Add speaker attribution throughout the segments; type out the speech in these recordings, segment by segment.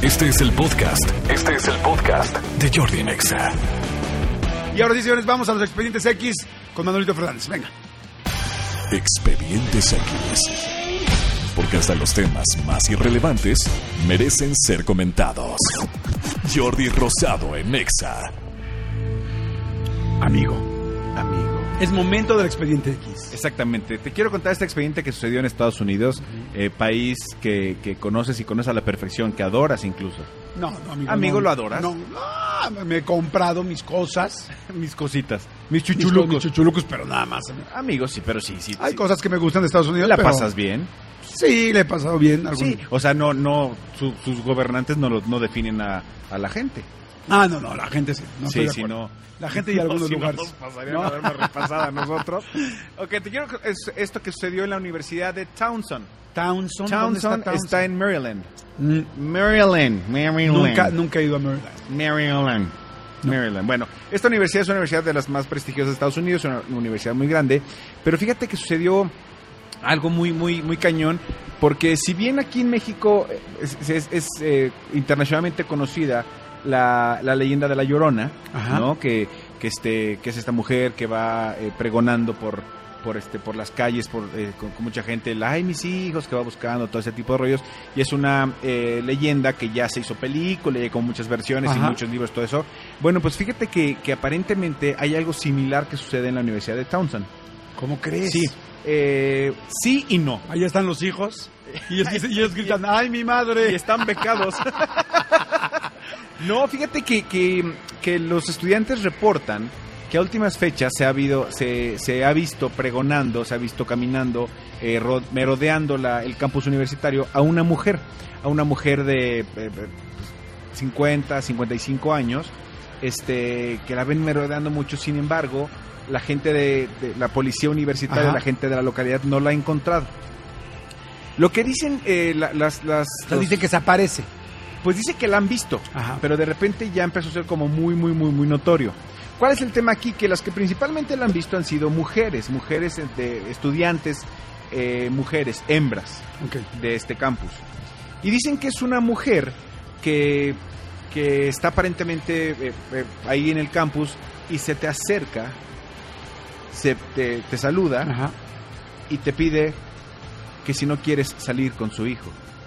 Speaker 1: Este es el podcast de Jordi en Exa.
Speaker 2: Y ahora sí, señores, vamos a los Expedientes X con Manolito Fernández. Venga.
Speaker 1: Expedientes X. Porque hasta los temas más irrelevantes merecen ser comentados. Jordi Rosado en Exa.
Speaker 2: Amigo. Es momento del Expediente X.
Speaker 3: Exactamente. Te quiero contar este expediente que sucedió en Estados Unidos, país que conoces y conoces a la perfección, que adoras incluso.
Speaker 2: No, amigo.
Speaker 3: ¿Amigo
Speaker 2: no,
Speaker 3: lo adoras?
Speaker 2: No, me he comprado mis cosas.
Speaker 3: Mis cositas. Mis chuchulucos.
Speaker 2: Mis chuchulucos, pero nada más.
Speaker 3: Amigos, sí, pero sí.
Speaker 2: Hay cosas que me gustan de Estados Unidos,
Speaker 3: ¿La
Speaker 2: pero...
Speaker 3: pasas bien?
Speaker 2: Sí, le he pasado bien.
Speaker 3: Sí, o sea, sus gobernantes no definen a la gente.
Speaker 2: No, la gente sí. No
Speaker 3: sí, sí, no.
Speaker 2: La gente y algunos lugares.
Speaker 3: No nos pasarían a darnos repasada a nosotros. Ok, te quiero... esto que sucedió en la Universidad de Towson.
Speaker 2: Towson
Speaker 3: está en Maryland.
Speaker 2: Maryland. Nunca he ido a
Speaker 3: Maryland. Bueno, esta universidad es una universidad de las más prestigiosas de Estados Unidos, una universidad muy grande, pero fíjate que sucedió algo muy cañón, porque si bien aquí en México es internacionalmente conocida la leyenda de La Llorona, ¿no? Que es esta mujer que va pregonando por las calles, con mucha gente, ay, mis hijos, que va buscando todo ese tipo de rollos, y es una leyenda que ya se hizo película, y hay como muchas versiones y muchos libros, todo eso. Bueno, pues fíjate que aparentemente hay algo similar que sucede en la Universidad de Towson.
Speaker 2: ¿Cómo crees?
Speaker 3: Sí. Sí y no.
Speaker 2: Ahí están los hijos y ellos gritan, ¡ay, mi madre!
Speaker 3: Y están becados. No, fíjate que los estudiantes reportan que a últimas fechas se ha visto pregonando, se ha visto caminando, merodeando el campus universitario a una mujer de 50, 55 años, que la ven merodeando mucho. Sin embargo, la gente de la policía universitaria, la gente de la localidad no la ha encontrado. Lo que dicen
Speaker 2: dicen que se aparece.
Speaker 3: Pues dice que la han visto, pero de repente ya empezó a ser como muy notorio. ¿Cuál es el tema aquí? Que las que principalmente la han visto han sido mujeres de estudiantes, mujeres, hembras, de este campus. Y dicen que es una mujer que está aparentemente ahí en el campus y se te acerca, te saluda y te pide que si no quieres salir con su hijo.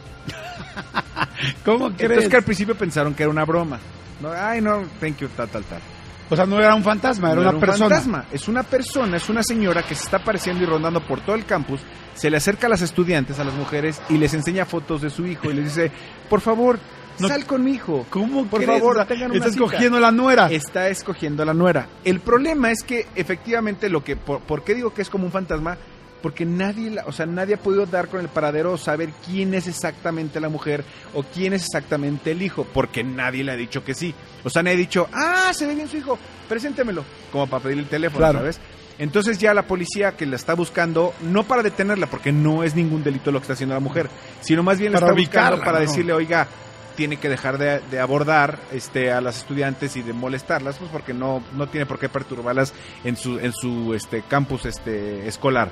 Speaker 2: ¿Cómo crees?
Speaker 3: Entonces, que al principio pensaron que era una broma. No, ay, no, thank you, tal.
Speaker 2: O sea, no era un fantasma, era una persona.
Speaker 3: Fantasma. Es una persona, es una señora que se está apareciendo y rondando por todo el campus. Se le acerca a las estudiantes, a las mujeres, y les enseña fotos de su hijo y les dice, por favor, sal con mi hijo.
Speaker 2: ¿Cómo
Speaker 3: por
Speaker 2: crees?
Speaker 3: favor, tengan una
Speaker 2: Está
Speaker 3: cita.
Speaker 2: escogiendo la nuera.
Speaker 3: Está escogiendo la nuera. El problema es que efectivamente ¿por qué digo que es como un fantasma? Porque nadie ha podido dar con el paradero o saber quién es exactamente la mujer o quién es exactamente el hijo, porque nadie le ha dicho que sí. O sea, nadie ha dicho, se ve bien su hijo, preséntemelo, como para pedirle el teléfono, claro. ¿Sabes? Entonces ya la policía que la está buscando, no para detenerla, porque no es ningún delito lo que está haciendo la mujer, sino más bien la está buscando para decirle, oiga, tiene que dejar de abordar a las estudiantes y de molestarlas, pues porque no tiene por qué perturbarlas en su campus escolar.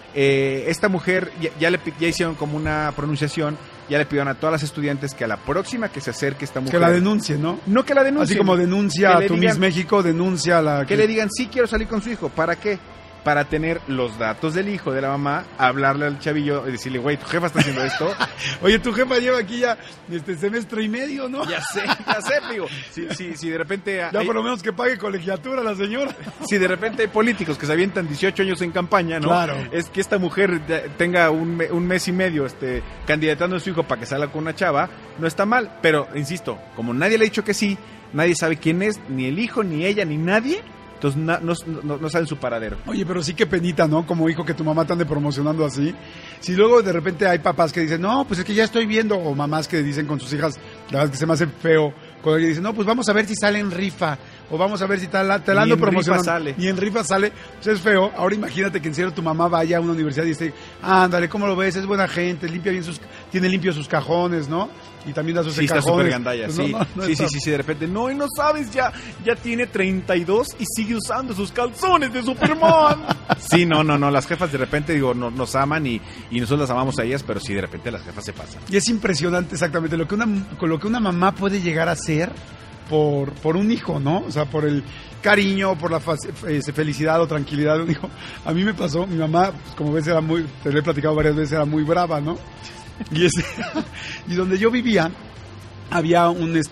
Speaker 3: Esta mujer ya hicieron como una pronunciación, ya le pidieron a todas las estudiantes que a la próxima que se acerque esta mujer,
Speaker 2: que la denuncie, ¿no?
Speaker 3: No que la denuncie,
Speaker 2: así como denuncia a tu Miss México, denuncia a la
Speaker 3: que le digan, sí quiero salir con su hijo. ¿Para qué? Para tener los datos del hijo, de la mamá, hablarle al chavillo y decirle, güey, tu jefa está haciendo esto.
Speaker 2: Oye, tu jefa lleva aquí ya semestre y medio, ¿no?
Speaker 3: Ya sé, digo, si de repente...
Speaker 2: Ya por lo menos que pague colegiatura la señora.
Speaker 3: Si de repente hay políticos que se avientan 18 años en campaña, ¿no?
Speaker 2: Claro. Es
Speaker 3: que esta mujer tenga un mes y medio candidatando a su hijo para que salga con una chava, no está mal, pero, insisto, como nadie le ha dicho que sí, nadie sabe quién es, ni el hijo, ni ella, ni nadie... Entonces no saben su paradero.
Speaker 2: Oye, pero sí que penita, ¿no? Como hijo que tu mamá te ande promocionando así. Si luego de repente hay papás que dicen, no, pues es que ya estoy viendo, o mamás que dicen con sus hijas, la verdad es que se me hace feo, cuando dicen, no, pues vamos a ver si sale en rifa, o vamos a ver si te la ando promocionando. Y en rifa sale, pues es feo. Ahora imagínate que en serio tu mamá vaya a una universidad y esté, ándale, ¿cómo lo ves? Es buena gente, tiene limpios sus cajones, ¿no? y también da sus
Speaker 3: Sí, está
Speaker 2: encajones.
Speaker 3: súper gandalla,
Speaker 2: Pues
Speaker 3: sí.
Speaker 2: no
Speaker 3: Sí,
Speaker 2: está-
Speaker 3: de repente, no, y no sabes, ya tiene 32 y sigue usando sus calzones de Superman. Sí, no, las jefas de repente, digo, nos aman y nosotros las amamos a ellas, pero sí, de repente las jefas se pasan.
Speaker 2: Y es impresionante exactamente con lo que una mamá puede llegar a hacer por un hijo, ¿no? O sea, por el cariño, por la felicidad o tranquilidad de un hijo. A mí me pasó, mi mamá, pues, como ves, te lo he platicado varias veces, era muy brava, ¿no? Y donde yo vivía, había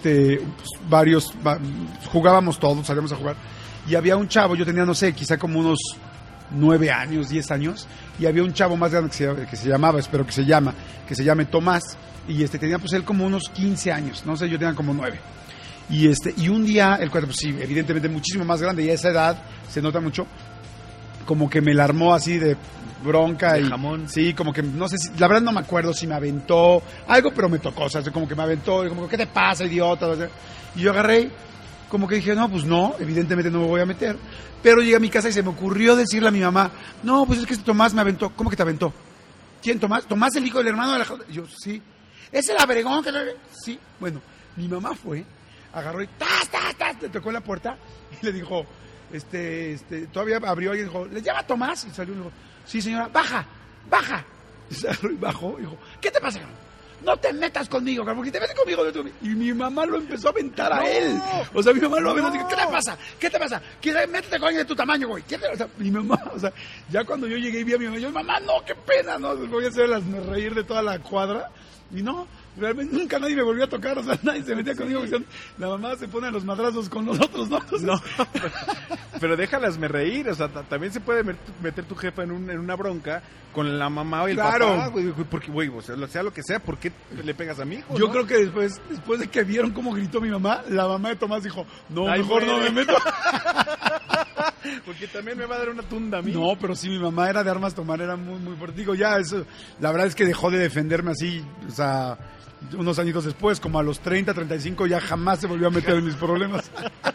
Speaker 2: jugábamos todos, salíamos a jugar, y había un chavo, yo tenía, no sé, quizá como unos 9 años, 10 años, y había un chavo más grande que se llamaba, espero que se llame Tomás, y tenía pues él como unos 15 años, no sé, yo tenía como 9. Y un día, el cuate, pues sí, evidentemente muchísimo más grande, y a esa edad se nota mucho, como que me la armó así de bronca
Speaker 3: de
Speaker 2: y
Speaker 3: jamón.
Speaker 2: Sí, como que no sé si, la verdad no me acuerdo si me aventó algo, pero me tocó, o sea, como que me aventó, y como, ¿qué te pasa, idiota? Y yo agarré, como que dije, no, pues no, evidentemente no me voy a meter. Pero llegué a mi casa y se me ocurrió decirle a mi mamá, no, pues es que Tomás me aventó. ¿Cómo que te aventó? ¿Quién, Tomás? ¿Tomás, el hijo del hermano de Alejandro? Y yo, sí. ¿Es el abregón que Sí. Bueno, mi mamá fue, agarró y le tocó en la puerta y le dijo, todavía abrió y dijo, ¿le llama Tomás? Y salió y dijo, sí, señora, baja. Y se agarró y bajó y dijo, ¿qué te pasa, cabrón? No te metas conmigo, cabrón, porque te metes conmigo. Y mi mamá lo empezó a aventar a él. O sea, mi mamá lo aventó y dijo, ¿qué te pasa? Métete con alguien de tu tamaño, güey. O sea, mi mamá, o sea, ya cuando yo llegué y vi a mi mamá, yo, mamá, no, qué pena, no, voy a hacerlas reír de toda la cuadra. Y no, realmente nunca nadie me volvió a tocar, o sea, nadie se metía conmigo. La mamá se pone a los madrazos con nosotros, ¿no? Entonces,
Speaker 3: no, pero déjalas reír, o sea, también se puede meter tu jefa en una bronca con la mamá o el papá, güey, porque, güey, o sea lo que sea, ¿por qué le pegas a mi hijo?
Speaker 2: Yo
Speaker 3: ¿no?
Speaker 2: creo que después de que vieron cómo gritó mi mamá, la mamá de Tomás dijo, no,
Speaker 3: ay,
Speaker 2: mejor no me meto.
Speaker 3: Porque también me va a dar una tunda a mí.
Speaker 2: No, pero sí, mi mamá era de armas tomar, era muy, muy fuerte. Digo, ya, eso, la verdad es que dejó de defenderme así, o sea, unos añitos después, como a los 30, 35, ya jamás se volvió a meter en mis problemas.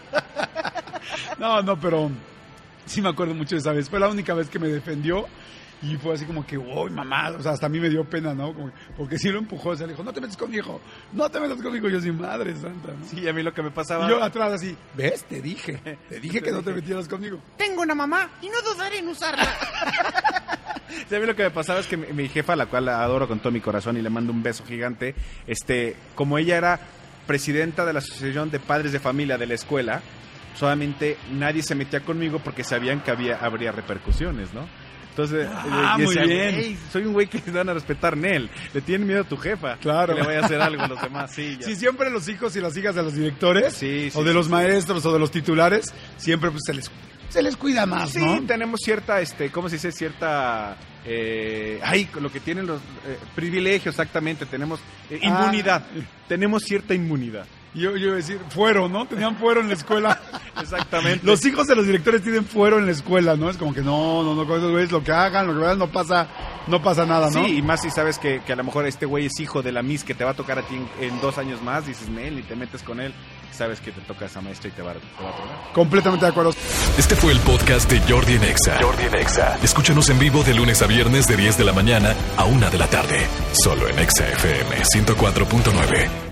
Speaker 2: No, pero sí me acuerdo mucho de esa vez. Fue la única vez que me defendió y fue así como que, uy, mamá, o sea, hasta a mí me dio pena, ¿no? Porque sí lo empujó, o sea, le dijo, no te metas conmigo. Yo así, madre santa, ¿no?
Speaker 3: Sí, a mí lo que me pasaba...
Speaker 2: Y yo atrás así, ¿ves? Te dije que no te metieras conmigo.
Speaker 4: Tengo una mamá y no dudaré en usarla.
Speaker 3: Sí, a mí lo que me pasaba es que mi jefa, la cual la adoro con todo mi corazón y le mando un beso gigante, como ella era presidenta de la asociación de padres de familia de la escuela, solamente nadie se metía conmigo porque sabían que habría repercusiones, ¿no? Entonces,
Speaker 2: muy bien.
Speaker 3: Hey, soy un güey que van a respetar en él. Le tienen miedo a tu jefa.
Speaker 2: Claro.
Speaker 3: Que le vaya a hacer algo a los demás. Sí, ya.
Speaker 2: Sí, siempre los hijos y las hijas de los directores,
Speaker 3: sí,
Speaker 2: o de los maestros, o de los titulares, siempre pues se les cuida más, ¿no?
Speaker 3: Sí, tenemos cierta, ¿cómo se dice? Cierta, lo que tienen los privilegios, exactamente. Tenemos inmunidad. Tenemos cierta inmunidad.
Speaker 2: Yo iba a decir, fuero, ¿no? Tenían fuero en la escuela.
Speaker 3: Exactamente.
Speaker 2: Los hijos de los directores tienen fuero en la escuela, ¿no? Es como que no, con esos güeyes lo que hagan, lo que vean, no pasa nada, ¿no?
Speaker 3: Sí, y más si sabes que a lo mejor este güey es hijo de la Miss que te va a tocar a ti en 2 años más, dices, Nel, y te metes con él, sabes que te toca esa maestra y te va a tocar.
Speaker 2: Completamente de acuerdo.
Speaker 1: Este fue el podcast de Jordi en Exa. Escúchanos en vivo de lunes a viernes de 10 de la mañana a 1 de la tarde. Solo en Exa FM 104.9.